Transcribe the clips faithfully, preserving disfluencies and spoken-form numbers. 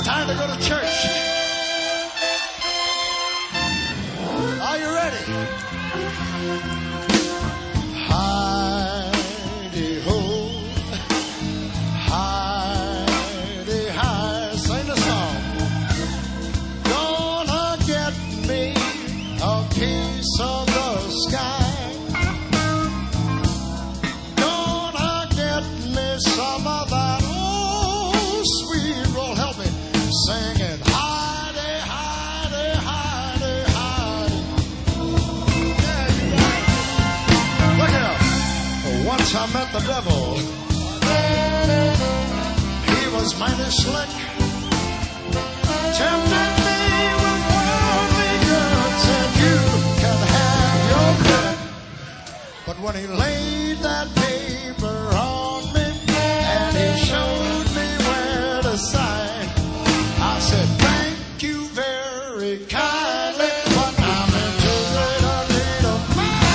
Time to go to church. Are you ready? Hi-de-ho, hi-de-hi. Sing the song. Gonna get me a piece of the sky. Gonna get me some of that old sweet roll. Help me. Sing it. Hi-de, hi-de, hi-de, hi-de. Yeah, you got it. Look here. Once I met the devil. He was mighty slick. Tempted me with worldly goods. Said you can have your pick. But when he laid that paper on me and he showed me where to sign, I said, thank you very kindly, but I'm in too great a need of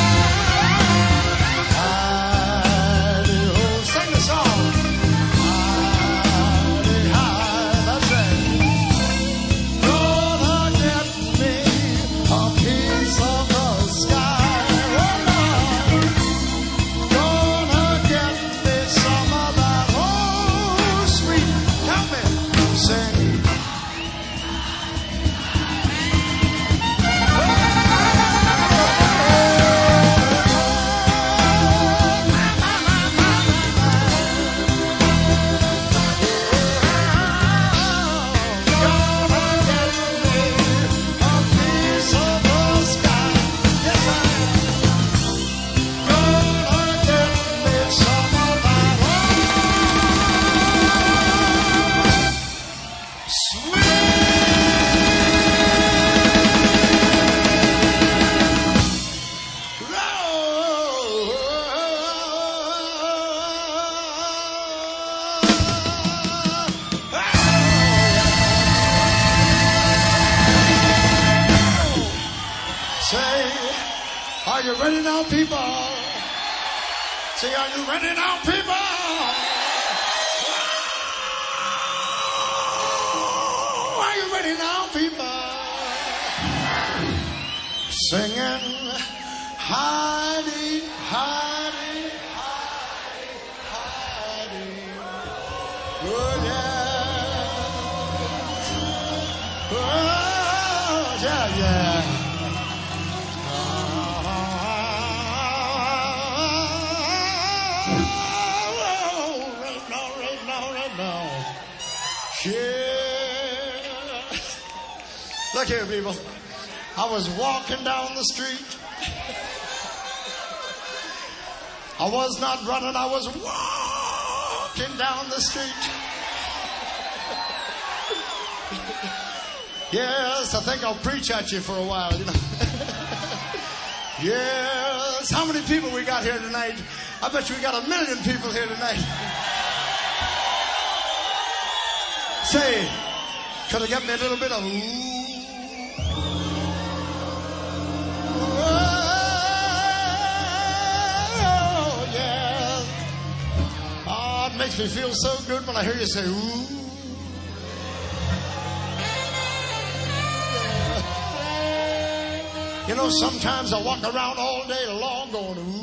mine. Hi-de-ho, sing the song. Hi-de-hi, that's it. Gonna get me a piece of the sky. Oh, Lord. Gonna get me some of that old sweet. Help me sing. Say, are you ready now, people? Say, are you ready now, people? Are you ready now, people? Singing, Heidi, Heidi, Heidi, Heidi. Oh, yeah. Oh, yeah, yeah. Yeah. Look here, people. I was walking down the street. I was not running. I was walking down the street. Yes, I think I'll preach at you for a while, you know. Yes. How many people we got here tonight? I bet you we got a million people here tonight. Say, could have got me a little bit of ooh. Oh, yeah. Oh, it makes me feel so good when I hear you say ooh. Yeah. You know, sometimes I walk around all day long going ooh.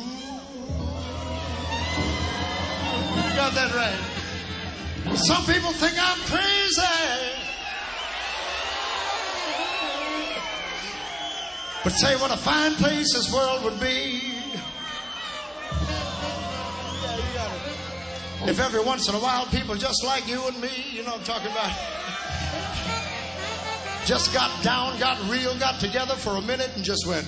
You got that right. Some people think I'm crazy. But say what a fine place this world would be. Yeah, you got it. If every once in a while people just like you and me, you know what I'm talking about, just got down, got real, got together for a minute and just went.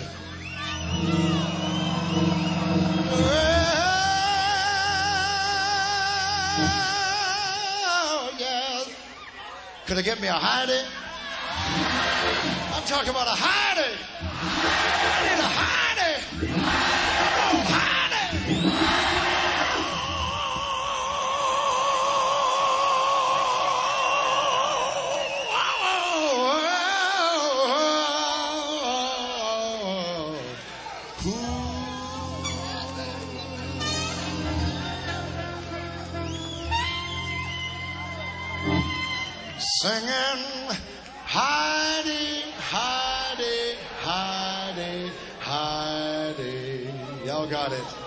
Could have get me a Heidi? I'm talking about a Heidi. I need a Heidi. Oh, Heidi. Singing, Heidi, Heidi, Heidi, Heidi. Y'all got it.